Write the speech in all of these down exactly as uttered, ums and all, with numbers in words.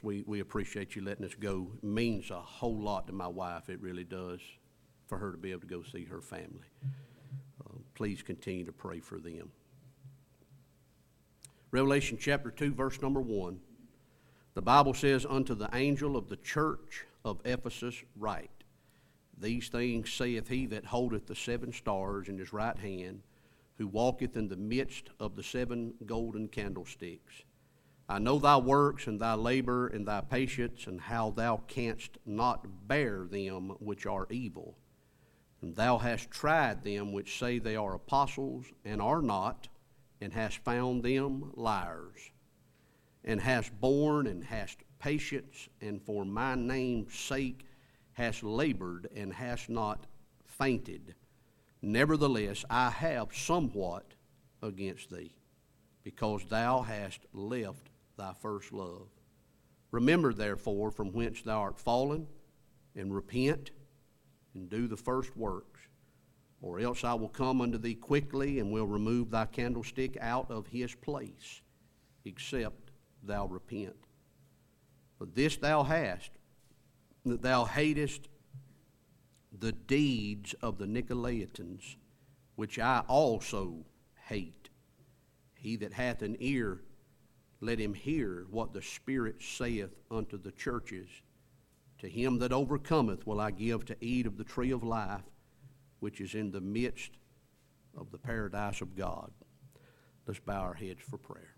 We we appreciate you letting us go. It means a whole lot to my wife. It really does, for her to be able to go see her family. Uh, please continue to pray for them. Revelation chapter two, verse number one. The Bible says, "Unto the angel of the church of Ephesus write, These things saith he that holdeth the seven stars in his right hand, who walketh in the midst of the seven golden candlesticks. I know thy works, and thy labor, and thy patience, and how thou canst not bear them which are evil. And thou hast tried them which say they are apostles, and are not, and hast found them liars. And hast borne, and hast patience, and for my name's sake hast labored, and hast not fainted. Nevertheless, I have somewhat against thee, because thou hast left thy first love. Remember, therefore, from whence thou art fallen, and repent, and do the first works. Or else I will come unto thee quickly, and will remove thy candlestick out of his place, except thou repent. But this thou hast, that thou hatest the deeds of the Nicolaitans, which I also hate. He that hath an ear, let him hear what the Spirit saith unto the churches. To him that overcometh will I give to eat of the tree of life, which is in the midst of the paradise of God." Let's bow our heads for prayer.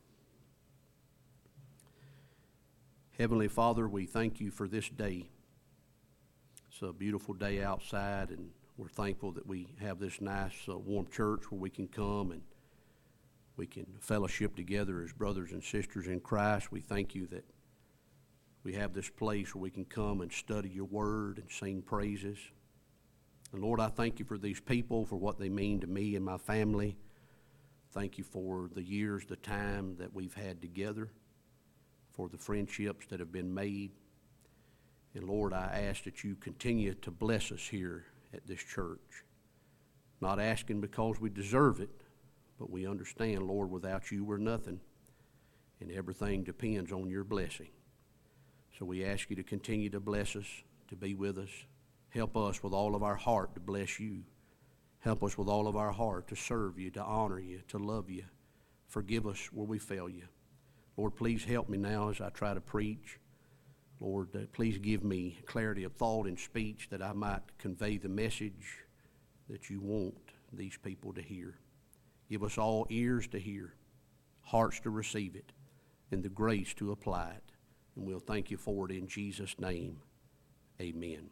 Heavenly Father, we thank you for this day. It's a beautiful day outside, and we're thankful that we have this nice, uh, warm church where we can come and we can fellowship together as brothers and sisters in Christ. We thank you that we have this place where we can come and study your word and sing praises. And Lord, I thank you for these people, for what they mean to me and my family. Thank you for the years, the time that we've had together, for the friendships that have been made. And Lord, I ask that you continue to bless us here at this church. Not asking because we deserve it, but we understand, Lord, without you we're nothing. And everything depends on your blessing. So we ask you to continue to bless us, to be with us. Help us with all of our heart to bless you. Help us with all of our heart to serve you, to honor you, to love you. Forgive us where we fail you. Lord, please help me now as I try to preach. Lord, uh, please give me clarity of thought and speech that I might convey the message that you want these people to hear. Give us all ears to hear, hearts to receive it, and the grace to apply it. And we'll thank you for it in Jesus' name. Amen.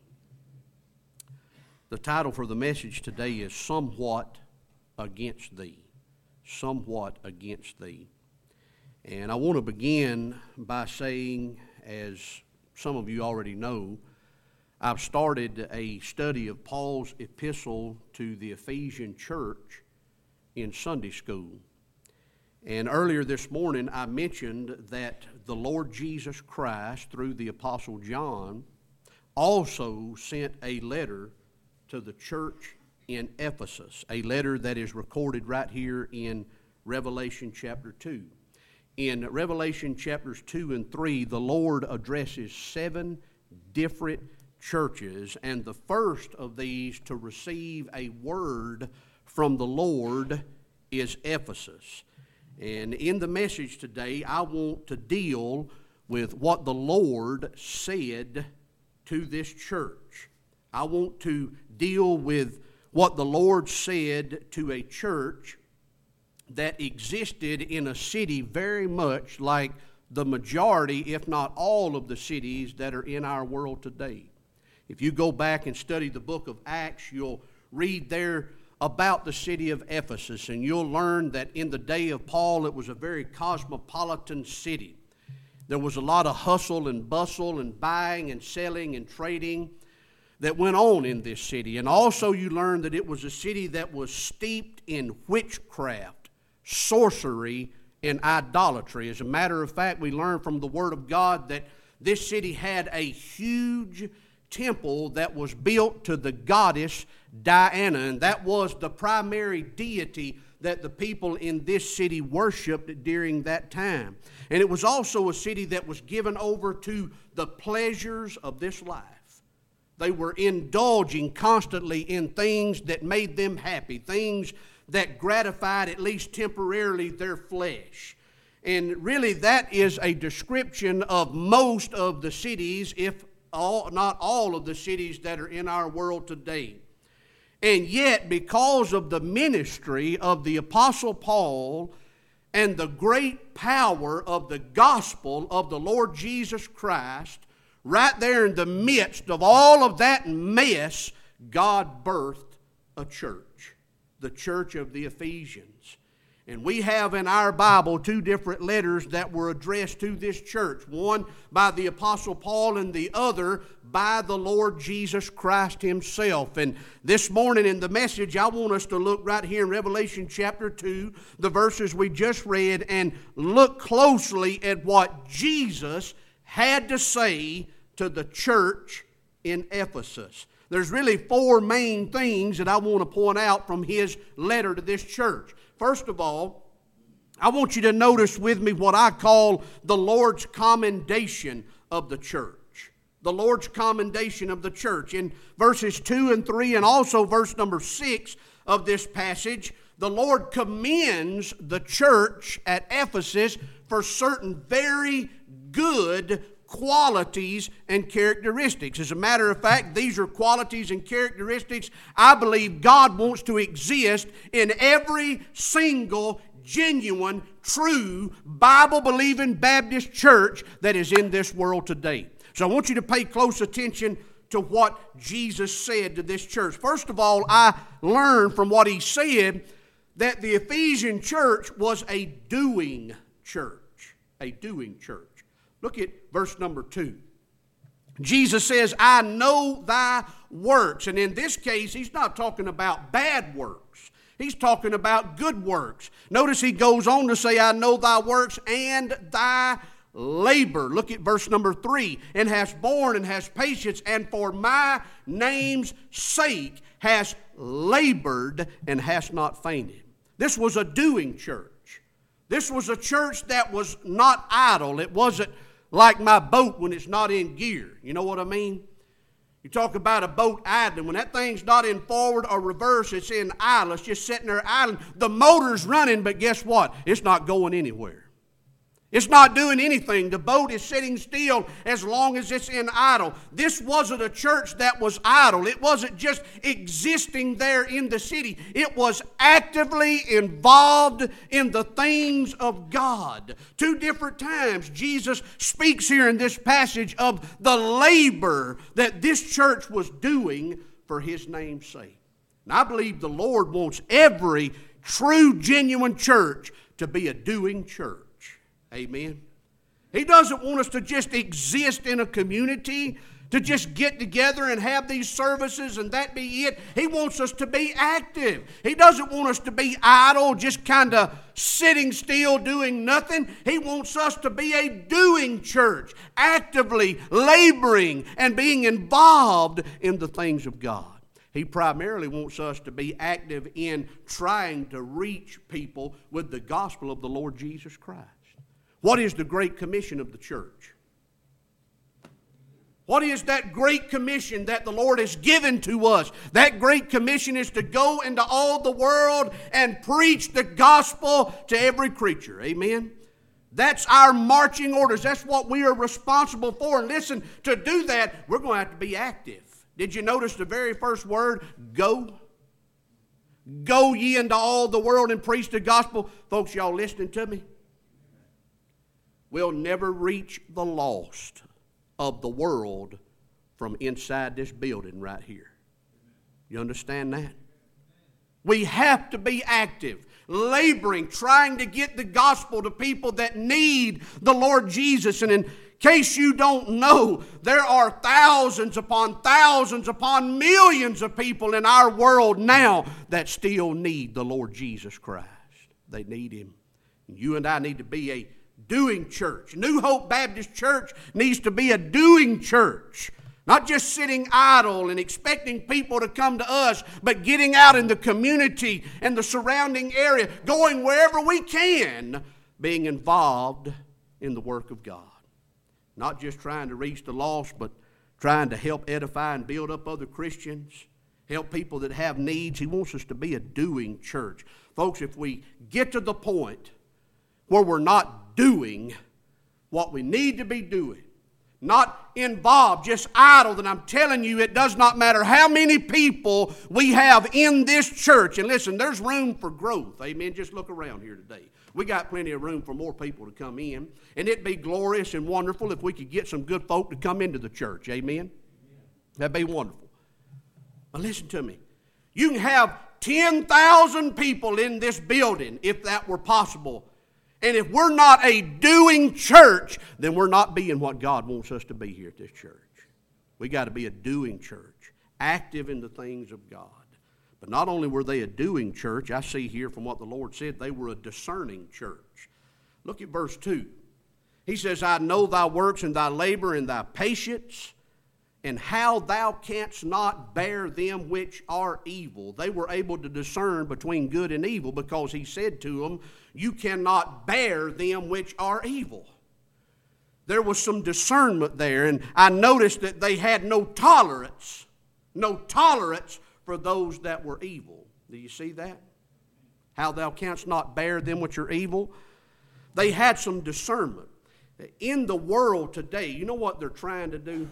The title for the message today is Somewhat Against Thee. Somewhat Against Thee. And I want to begin by saying, as some of you already know, I've started a study of Paul's epistle to the Ephesian church in Sunday school. And earlier this morning I mentioned that the Lord Jesus Christ, through the Apostle John, also sent a letter to the church in Ephesus, a letter that is recorded right here in Revelation chapter two. In Revelation chapters two and three, the Lord addresses seven different churches, and the first of these to receive a word from the Lord is Ephesus. And in the message today, I want to deal with what the Lord said to this church. I want to deal with what the Lord said to a church that existed in a city very much like the majority, if not all, of the cities that are in our world today. If you go back and study the book of Acts, you'll read there about the city of Ephesus, and you'll learn that in the day of Paul, it was a very cosmopolitan city. There was a lot of hustle and bustle and buying and selling and trading that went on in this city. And also you learn that it was a city that was steeped in witchcraft, sorcery, and idolatry. As a matter of fact, we learn from the Word of God that this city had a huge temple that was built to the goddess Diana, and that was the primary deity that the people in this city worshiped during that time. And it was also a city that was given over to the pleasures of this life. They were indulging constantly in things that made them happy, things that gratified, at least temporarily, their flesh. And really that is a description of most of the cities, if all, not all of the cities that are in our world today. And yet, because of the ministry of the Apostle Paul and the great power of the gospel of the Lord Jesus Christ, right there in the midst of all of that mess, God birthed a church, the church of the Ephesians. And we have in our Bible two different letters that were addressed to this church, one by the Apostle Paul and the other by the Lord Jesus Christ himself. And this morning in the message, I want us to look right here in Revelation chapter two, the verses we just read, and look closely at what Jesus had to say to the church in Ephesus. There's really four main things that I want to point out from his letter to this church. First of all, I want you to notice with me what I call the Lord's commendation of the church. The Lord's commendation of the church. In verses two and three and also verse number six of this passage, the Lord commends the church at Ephesus for certain very good qualities and characteristics. As a matter of fact, these are qualities and characteristics I believe God wants to exist in every single genuine, true, Bible-believing Baptist church that is in this world today. So I want you to pay close attention to what Jesus said to this church. First of all, I learned from what he said that the Ephesian church was a doing church. A doing church. Look at verse number two. Jesus says, I know thy works. And in this case, he's not talking about bad works. He's talking about good works. Notice he goes on to say, I know thy works and thy labor. Look at verse number three. And hast borne and hast patience, and for my name's sake hast labored and hast not fainted. This was a doing church. This was a church that was not idle. It wasn't like my boat when it's not in gear. You know what I mean? You talk about a boat idling. When that thing's not in forward or reverse, it's in idle. It's just sitting there idling. The motor's running, but guess what? It's not going anywhere. It's not doing anything. The boat is sitting still as long as it's in idle. This wasn't a church that was idle. It wasn't just existing there in the city. It was actively involved in the things of God. Two different times Jesus speaks here in this passage of the labor that this church was doing for his name's sake. And I believe the Lord wants every true, genuine church to be a doing church. Amen. He doesn't want us to just exist in a community, to just get together and have these services and that be it. He wants us to be active. He doesn't want us to be idle, just kind of sitting still doing nothing. He wants us to be a doing church, actively laboring and being involved in the things of God. He primarily wants us to be active in trying to reach people with the gospel of the Lord Jesus Christ. What is the Great Commission of the church? What is that Great Commission that the Lord has given to us? That Great Commission is to go into all the world and preach the gospel to every creature. Amen? That's our marching orders. That's what we are responsible for. And listen, to do that, we're going to have to be active. Did you notice the very first word? Go. Go ye into all the world and preach the gospel. Folks, y'all listening to me? We'll never reach the lost of the world from inside this building right here. You understand that? We have to be active, laboring, trying to get the gospel to people that need the Lord Jesus. And in case you don't know, there are thousands upon thousands upon millions of people in our world now that still need the Lord Jesus Christ. They need Him. And you and I need to be a doing church. New Hope Baptist Church needs to be a doing church. Not just sitting idle and expecting people to come to us, but getting out in the community and the surrounding area, going wherever we can, being involved in the work of God. Not just trying to reach the lost, but trying to help edify and build up other Christians, help people that have needs. He wants us to be a doing church. Folks, if we get to the point where we're not doing what we need to be doing, not involved, just idle, then I'm telling you, it does not matter how many people we have in this church. And listen, there's room for growth. Amen. Just look around here today. We got plenty of room for more people to come in. And it'd be glorious and wonderful if we could get some good folk to come into the church. Amen. That'd be wonderful. But listen to me. You can have ten thousand people in this building if that were possible. And if we're not a doing church, then we're not being what God wants us to be here at this church. We got to be a doing church, active in the things of God. But not only were they a doing church, I see here from what the Lord said, they were a discerning church. Look at verse two. He says, I know thy works and thy labor and thy patience, and how thou canst not bear them which are evil. They were able to discern between good and evil because he said to them, you cannot bear them which are evil. There was some discernment there, and I noticed that they had no tolerance, no tolerance for those that were evil. Do you see that? How thou canst not bear them which are evil. They had some discernment. In the world today, you know what they're trying to do?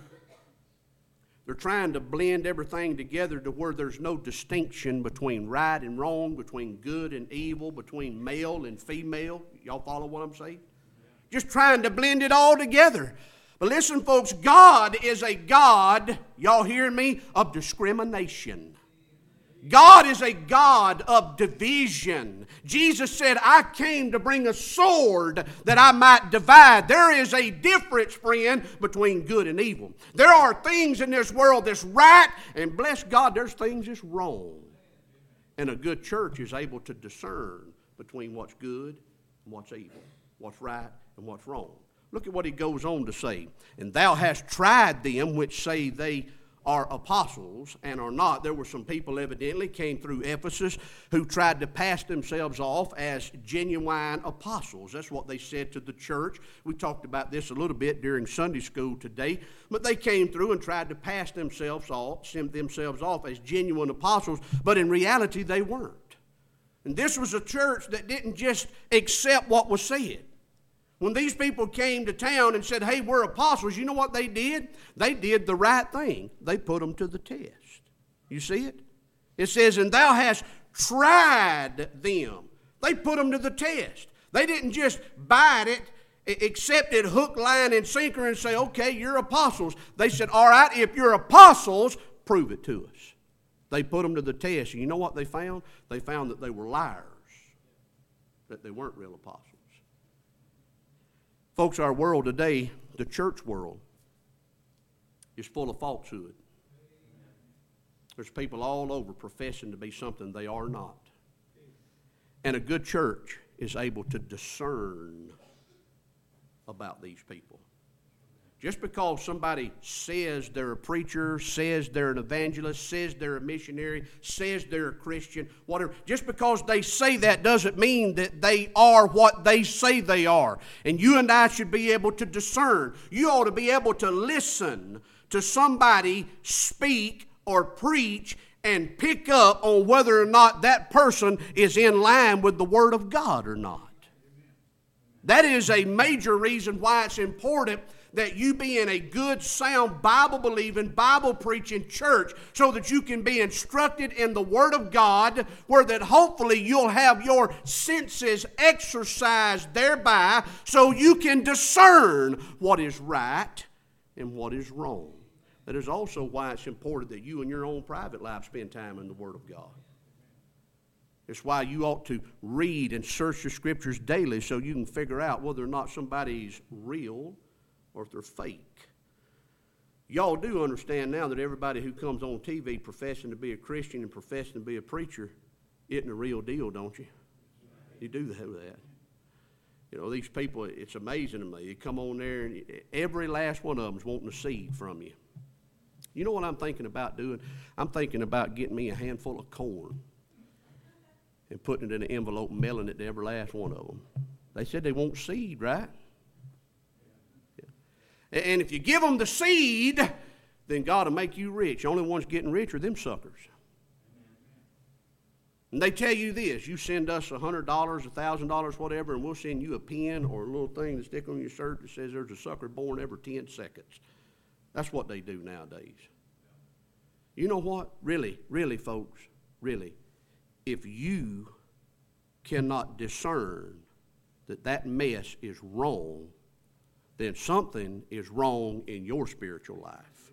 They're trying to blend everything together to where there's no distinction between right and wrong, between good and evil, between male and female. Y'all follow what I'm saying? Just trying to blend it all together. But listen, folks, God is a God, y'all hear me, of discrimination. God is a God of division. Jesus said, I came to bring a sword that I might divide. There is a difference, friend, between good and evil. There are things in this world that's right, and bless God, there's things that's wrong. And a good church is able to discern between what's good and what's evil, what's right and what's wrong. Look at what he goes on to say. And thou hast tried them which say they are apostles and are not. There were some people evidently came through Ephesus who tried to pass themselves off as genuine apostles. That's what they said to the church. We talked about this a little bit during Sunday school today. But they came through and tried to pass themselves off, themselves off as genuine apostles, but in reality they weren't. And this was a church that didn't just accept what was said. When these people came to town and said, hey, we're apostles, you know what they did? They did the right thing. They put them to the test. You see it? It says, and thou hast tried them. They put them to the test. They didn't just bite it, accept it hook, line, and sinker and say, okay, you're apostles. They said, all right, if you're apostles, prove it to us. They put them to the test. And you know what they found? They found that they were liars, that they weren't real apostles. Folks, our world today, the church world, is full of falsehood. There's people all over professing to be something they are not. And a good church is able to discern about these people. Just because somebody says they're a preacher, says they're an evangelist, says they're a missionary, says they're a Christian, whatever, just because they say that doesn't mean that they are what they say they are. And you and I should be able to discern. You ought to be able to listen to somebody speak or preach and pick up on whether or not that person is in line with the Word of God or not. That is a major reason why it's important that you be in a good, sound, Bible-believing, Bible-preaching church so that you can be instructed in the Word of God, where that hopefully you'll have your senses exercised thereby so you can discern what is right and what is wrong. That is also why it's important that you in your own private life spend time in the Word of God. It's why you ought to read and search the Scriptures daily so you can figure out whether or not somebody's real or if they're fake. Y'all do understand now that everybody who comes on T V professing to be a Christian and professing to be a preacher isn't a real deal, don't you? You do know that. You know, these people, it's amazing to me. They come on there and every last one of them is wanting a seed from you. You know what I'm thinking about doing? I'm thinking about getting me a handful of corn and putting it in an envelope and mailing it to every last one of them. They said they want seed, right? Yeah. And if you give them the seed, then God will make you rich. The only ones getting rich are them suckers. And they tell you this, you send us one hundred dollars, one thousand dollars, whatever, and we'll send you a pen or a little thing to stick on your shirt that says there's a sucker born every ten seconds. That's what they do nowadays. You know what? Really, really, folks, really, if you cannot discern that that mess is wrong, then something is wrong in your spiritual life.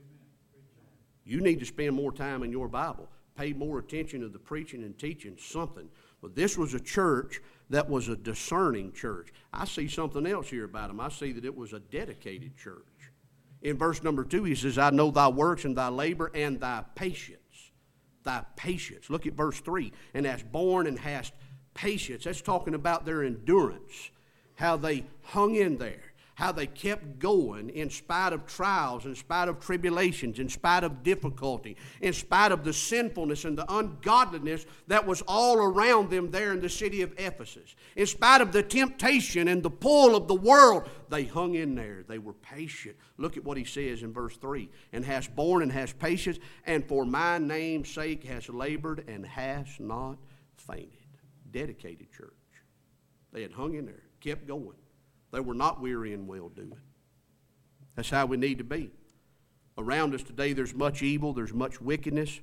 You need to spend more time in your Bible. Pay more attention to the preaching and teaching, something. But this was a church that was a discerning church. I see something else here about them. I see that it was a dedicated church. In verse number two, he says, I know thy works and thy labor and thy patience. Thy patience. Look at verse three. And hast borne and hast patience. That's talking about their endurance. How they hung in there. How they kept going in spite of trials, in spite of tribulations, in spite of difficulty, in spite of the sinfulness and the ungodliness that was all around them there in the city of Ephesus. In spite of the temptation and the pull of the world, they hung in there. They were patient. Look at what he says in verse three. And hast borne and hast patience, and for my name's sake hast labored and hast not fainted. Dedicated church. They had hung in there, kept going. They were not weary in well-doing. That's how we need to be. Around us today there's much evil, there's much wickedness.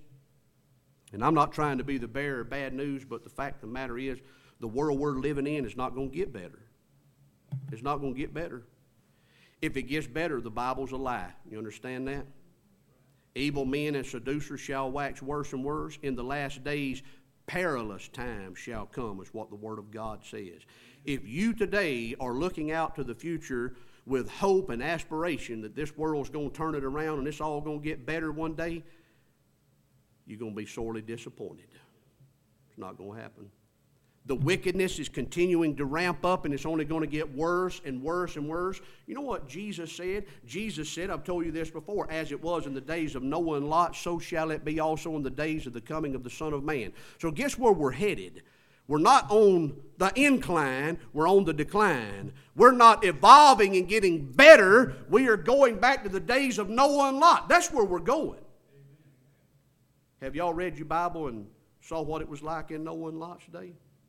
And I'm not trying to be the bearer of bad news, but the fact of the matter is the world we're living in is not going to get better. It's not going to get better. If it gets better, the Bible's a lie. You understand that? Evil men and seducers shall wax worse and worse. In the last days, perilous times shall come, is what the Word of God says. If you today are looking out to the future with hope and aspiration that this world's going to turn it around and it's all going to get better one day, you're going to be sorely disappointed. It's not going to happen. The wickedness is continuing to ramp up, and it's only going to get worse and worse and worse. You know what Jesus said? Jesus said, I've told you this before, as it was in the days of Noah and Lot, so shall it be also in the days of the coming of the Son of Man. So guess where we're headed? We're not on the incline, we're on the decline. We're not evolving and getting better. We are going back to the days of Noah and Lot. That's where we're going. Have y'all read your Bible and saw what it was like in Noah and Lot's day?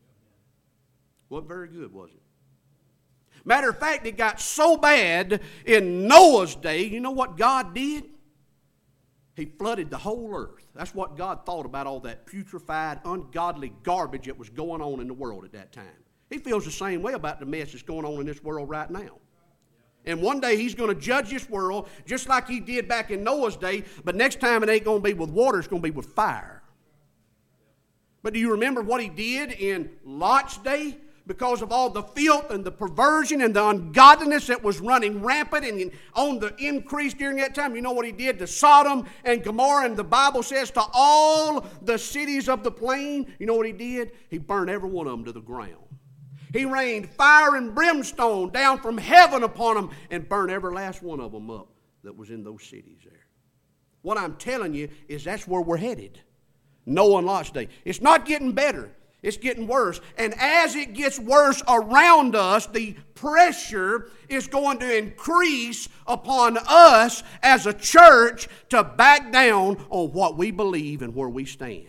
Wasn't very good, was it? Matter of fact, it got so bad in Noah's day, you know what God did? He flooded the whole earth. That's what God thought about all that putrefied, ungodly garbage that was going on in the world at that time. He feels the same way about the mess that's going on in this world right now. And one day he's going to judge this world just like he did back in Noah's day, but next time it ain't going to be with water, it's going to be with fire. But do you remember what he did in Lot's day? Because of all the filth and the perversion and the ungodliness that was running rampant and on the increase during that time, you know what he did to Sodom and Gomorrah? And the Bible says to all the cities of the plain, you know what he did? He burned every one of them to the ground. He rained fire and brimstone down from heaven upon them and burned every last one of them up that was in those cities there. What I'm telling you is that's where we're headed. Noah and Lot's day. It's not getting better. It's getting worse. And as it gets worse around us, the pressure is going to increase upon us as a church to back down on what we believe and where we stand.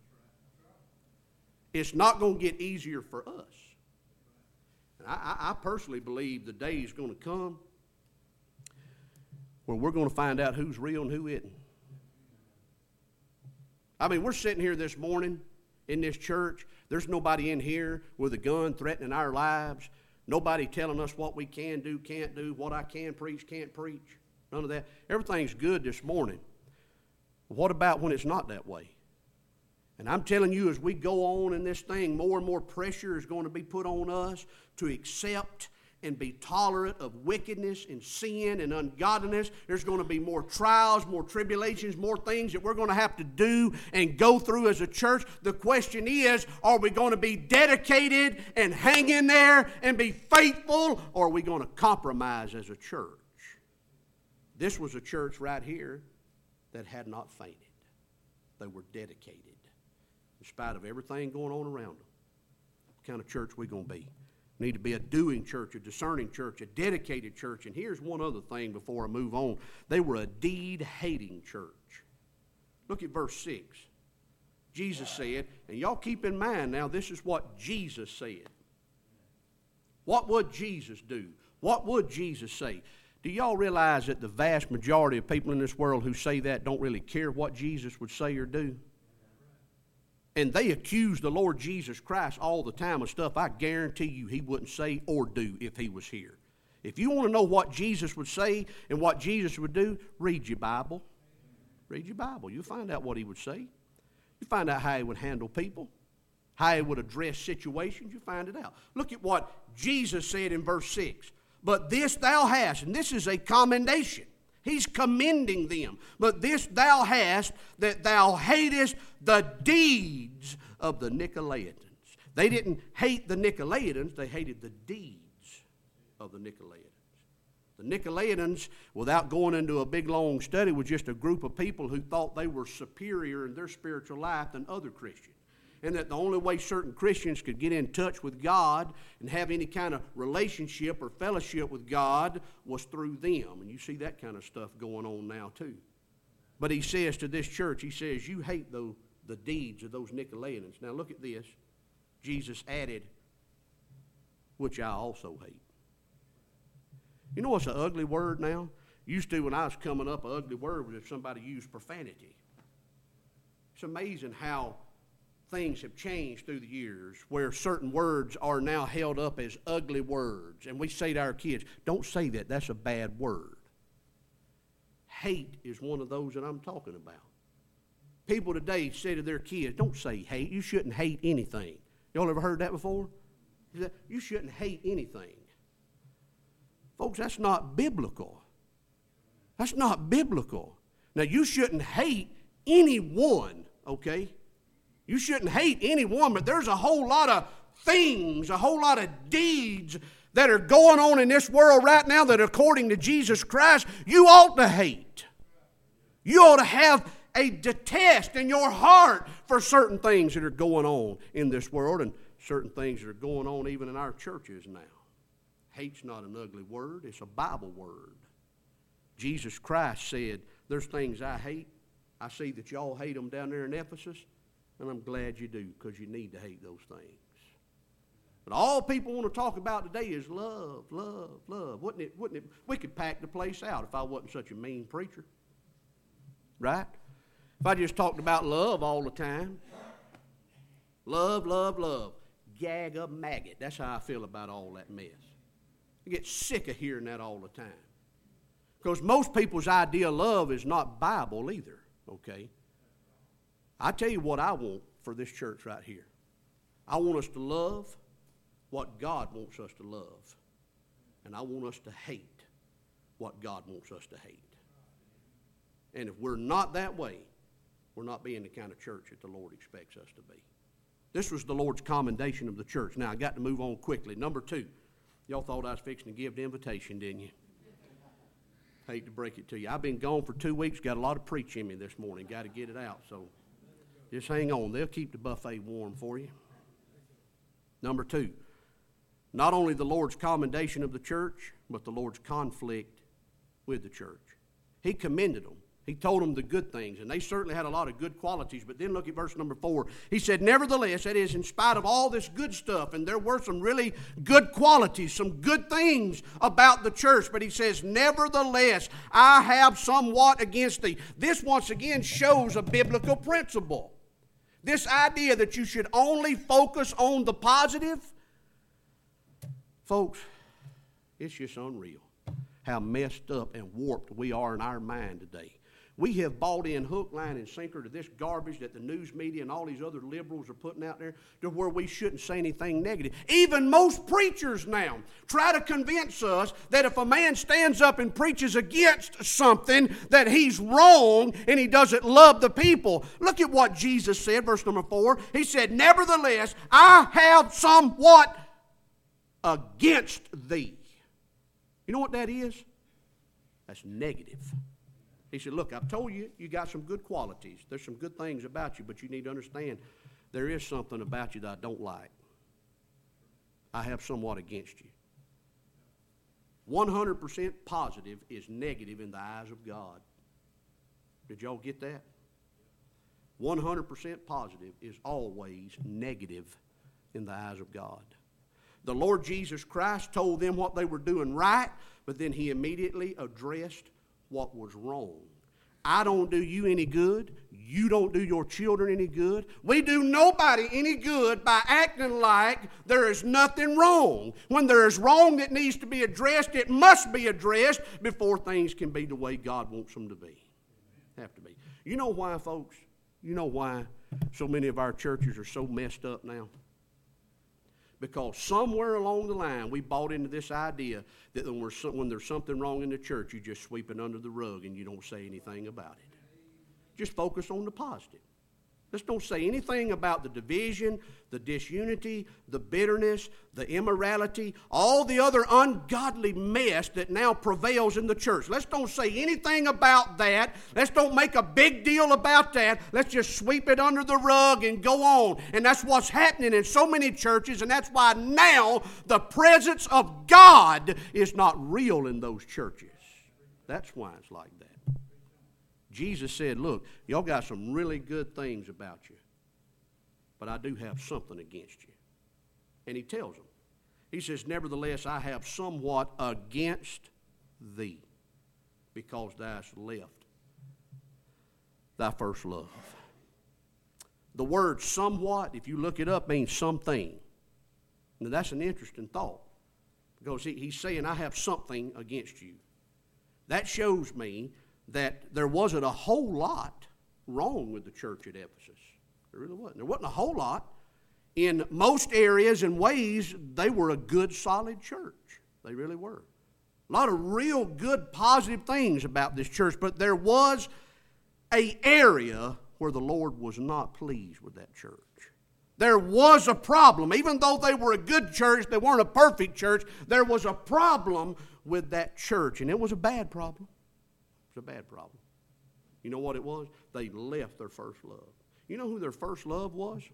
It's not going to get easier for us. I, I personally believe the day is going to come where we're going to find out who's real and who isn't. I mean, we're sitting here this morning in this church. There's nobody in here with a gun threatening our lives. Nobody telling us what we can do, can't do, what I can preach, can't preach. None of that. Everything's good this morning. But what about when it's not that way? And I'm telling you, as we go on in this thing, more and more pressure is going to be put on us to accept and be tolerant of wickedness and sin and ungodliness. There's going to be more trials, more tribulations, more things that we're going to have to do and go through as a church. The question is, are we going to be dedicated and hang in there and be faithful, or are we going to compromise as a church? This was a church right here that had not fainted. They were dedicated. In spite of everything going on around them. What kind of church we going to be? We need to be a doing church, a discerning church, a dedicated church. And here's one other thing before I move on. They were a deed-hating church. Look at verse six. Jesus said, and y'all keep in mind now, this is what Jesus said. What would Jesus do? What would Jesus say? Do y'all realize that the vast majority of people in this world who say that don't really care what Jesus would say or do? And they accuse the Lord Jesus Christ all the time of stuff I guarantee you he wouldn't say or do if he was here. If you want to know what Jesus would say and what Jesus would do, read your Bible. Read your Bible. You'll find out what he would say. You find out how he would handle people, how he would address situations. You find it out. Look at what Jesus said in verse six. But this thou hast, and this is a commendation. He's commending them. But this thou hast, that thou hatest the deeds of the Nicolaitans. They didn't hate the Nicolaitans, they hated the deeds of the Nicolaitans. The Nicolaitans, without going into a big long study, was just a group of people who thought they were superior in their spiritual life than other Christians. And that the only way certain Christians could get in touch with God and have any kind of relationship or fellowship with God was through them. And you see that kind of stuff going on now too. But he says to this church, he says, you hate the, the deeds of those Nicolaitans. Now look at this. Jesus added, which I also hate. You know what's an ugly word now? Used to, when I was coming up, an ugly word was if somebody used profanity. It's amazing how things have changed through the years where certain words are now held up as ugly words. And we say to our kids, don't say that. That's a bad word. Hate is one of those that I'm talking about. People today say to their kids, don't say hate. You shouldn't hate anything. Y'all ever heard that before? You shouldn't hate anything. Folks, that's not biblical. That's not biblical. Now, you shouldn't hate anyone, okay? You shouldn't hate anyone, but there's a whole lot of things, a whole lot of deeds that are going on in this world right now that according to Jesus Christ, you ought to hate. You ought to have a detest in your heart for certain things that are going on in this world and certain things that are going on even in our churches now. Hate's not an ugly word. It's a Bible word. Jesus Christ said, there's things I hate. I see that y'all hate them down there in Ephesus, and I'm glad you do because you need to hate those things. But all people want to talk about today is love, love, love. Wouldn't it, wouldn't it, we could pack the place out if I wasn't such a mean preacher. Right? If I just talked about love all the time. Love, love, love. Gag a maggot. That's how I feel about all that mess. I get sick of hearing that all the time. Because most people's idea of love is not Bible either, okay? I tell you what I want for this church right here. I want us to love what God wants us to love. And I want us to hate what God wants us to hate. And if we're not that way, we're not being the kind of church that the Lord expects us to be. This was the Lord's commendation of the church. Now, I got to move on quickly. Number two. Y'all thought I was fixing to give the invitation, didn't you? Hate to break it to you. I've been gone for two weeks. Got a lot of preach in me this morning. Got to get it out. So just hang on. They'll keep the buffet warm for you. Number two. Not only the Lord's commendation of the church, but the Lord's conflict with the church. He commended them. He told them the good things, and they certainly had a lot of good qualities. But then look at verse number four. He said, nevertheless, that is, in spite of all this good stuff, and there were some really good qualities, some good things about the church, but he says, nevertheless, I have somewhat against thee. This once again shows a biblical principle. This idea that you should only focus on the positive, folks, it's just unreal how messed up and warped we are in our mind today. We have bought in hook, line, and sinker to this garbage that the news media and all these other liberals are putting out there to where we shouldn't say anything negative. Even most preachers now try to convince us that if a man stands up and preaches against something, that he's wrong and he doesn't love the people. Look at what Jesus said, verse number four. He said, nevertheless, I have somewhat against thee. You know what that is? That's negative. He said, look, I've told you, you got some good qualities. There's some good things about you, but you need to understand there is something about you that I don't like. I have somewhat against you. one hundred percent positive is negative in the eyes of God. Did y'all get that? one hundred percent positive is always negative in the eyes of God. The Lord Jesus Christ told them what they were doing right, but then he immediately addressed what was wrong. I don't do you any good. You don't do your children any good. We do nobody any good by acting like there is nothing wrong. When there is wrong that needs to be addressed, it must be addressed before things can be the way God wants them to be. Have to be. You know why, folks? You know why so many of our churches are so messed up now? Because somewhere along the line we bought into this idea that when, we're, when there's something wrong in the church, you just sweep it under the rug and you don't say anything about it. Just focus on the positive. Let's don't say anything about the division, the disunity, the bitterness, the immorality, all the other ungodly mess that now prevails in the church. Let's don't say anything about that. Let's don't make a big deal about that. Let's just sweep it under the rug and go on. And that's what's happening in so many churches, and that's why now the presence of God is not real in those churches. That's why it's like that. Jesus said, look, y'all got some really good things about you, but I do have something against you. And he tells them. He says, nevertheless, I have somewhat against thee, because thou hast left thy first love. The word somewhat, if you look it up, means something. Now, that's an interesting thought, because he, he's saying, I have something against you. That shows me that there wasn't a whole lot wrong with the church at Ephesus. There really wasn't. There wasn't a whole lot. In most areas and ways, they were a good, solid church. They really were. A lot of real good, positive things about this church, but there was an area where the Lord was not pleased with that church. There was a problem. Even though they were a good church, they weren't a perfect church, there was a problem with that church, and it was a bad problem. It was a bad problem. You know what it was? They left their first love. You know who their first love was?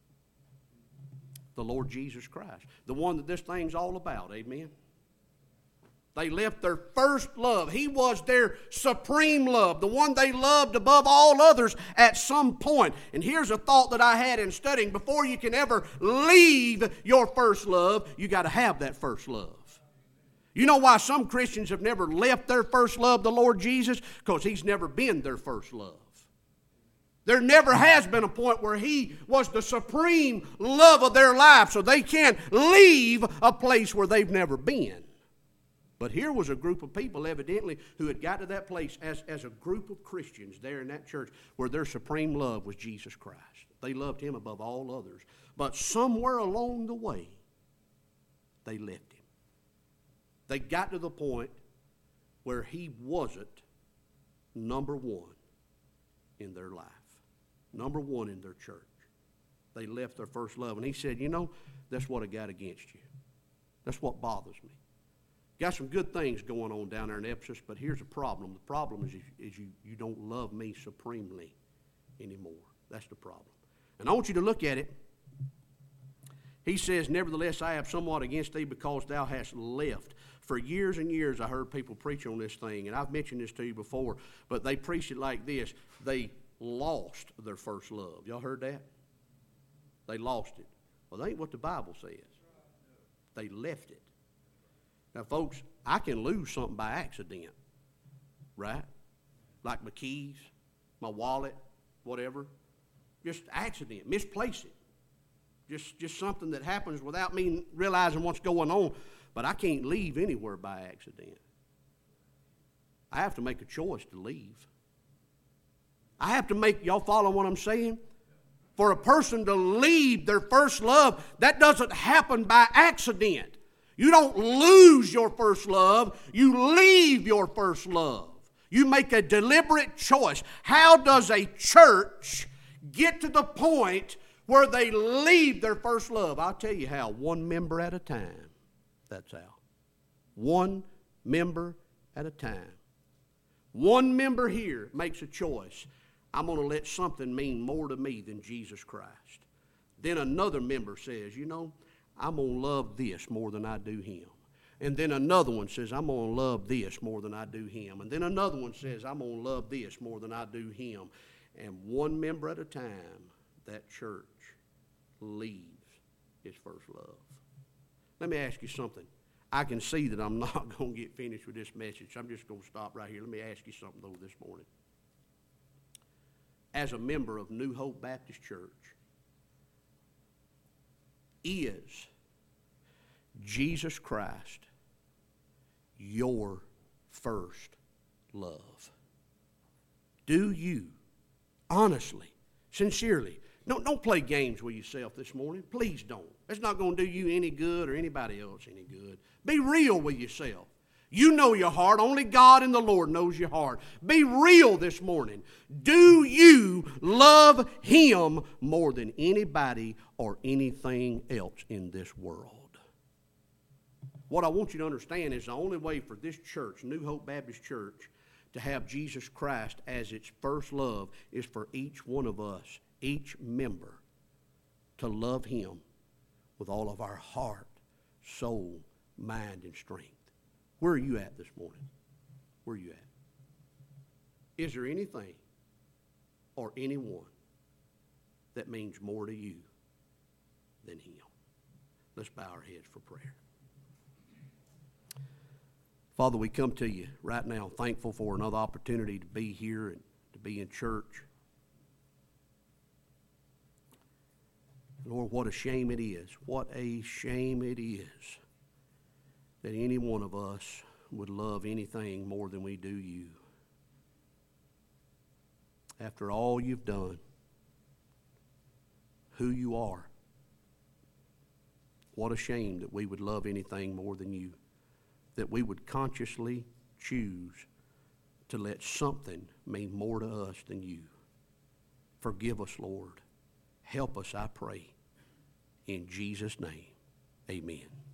The Lord Jesus Christ. The one that this thing's all about. Amen? They left their first love. He was their supreme love, the one they loved above all others at some point. And here's a thought that I had in studying. Before you can ever leave your first love, you got to have that first love. You know why some Christians have never left their first love, the Lord Jesus? Because He's never been their first love. There never has been a point where He was the supreme love of their life, so they can't leave a place where they've never been. But here was a group of people, evidently, who had got to that place as, as a group of Christians there in that church where their supreme love was Jesus Christ. They loved Him above all others. But somewhere along the way, they left Him. They got to the point where He wasn't number one in their life, number one in their church. They left their first love. And He said, you know, that's what I got against you. That's what bothers me. Got some good things going on down there in Ephesus, but here's a problem. The problem is, is you, you don't love me supremely anymore. That's the problem. And I want you to look at it. He says, nevertheless, I have somewhat against thee, because thou hast left. For years and years I heard people preach on this thing, and I've mentioned this to you before, but they preach it like this. They lost their first love. Y'all heard that? They lost it. Well, that ain't what the Bible says. They left it. Now, folks, I can lose something by accident, right? Like my keys, my wallet, whatever. Just accident, misplace it. Just, just something that happens without me realizing what's going on. But I can't leave anywhere by accident. I have to make a choice to leave. I have to make, y'all follow what I'm saying? For a person to leave their first love, that doesn't happen by accident. You don't lose your first love. You leave your first love. You make a deliberate choice. How does a church get to the point where they leave their first love? I'll tell you how. One member at a time. That's how. One member at a time. One member here makes a choice. I'm going to let something mean more to me than Jesus Christ. Then another member says, you know, I'm going to love this more than I do him. And then another one says, I'm going to love this more than I do him. And then another one says, I'm going to love this more than I do him. And one member at a time, that church leaves its first love. Let me ask you something. I can see that I'm not going to get finished with this message. I'm just going to stop right here. Let me ask you something, though, this morning. As a member of New Hope Baptist Church, is Jesus Christ your first love? Do you, honestly, sincerely, don't, don't play games with yourself this morning. Please don't. It's not going to do you any good or anybody else any good. Be real with yourself. You know your heart. Only God and the Lord knows your heart. Be real this morning. Do you love him more than anybody or anything else in this world? What I want you to understand is the only way for this church, New Hope Baptist Church, to have Jesus Christ as its first love is for each one of us, each member, to love him with all of our heart, soul, mind, and strength. Where are you at this morning? Where are you at? Is there anything or anyone that means more to you than him? Let's bow our heads for prayer. Father, we come to you right now thankful for another opportunity to be here and to be in church. Lord, what a shame it is. What a shame it is that any one of us would love anything more than we do you. After all you've done, who you are, what a shame that we would love anything more than you, that we would consciously choose to let something mean more to us than you. Forgive us, Lord. Help us, I pray. In Jesus' name, amen.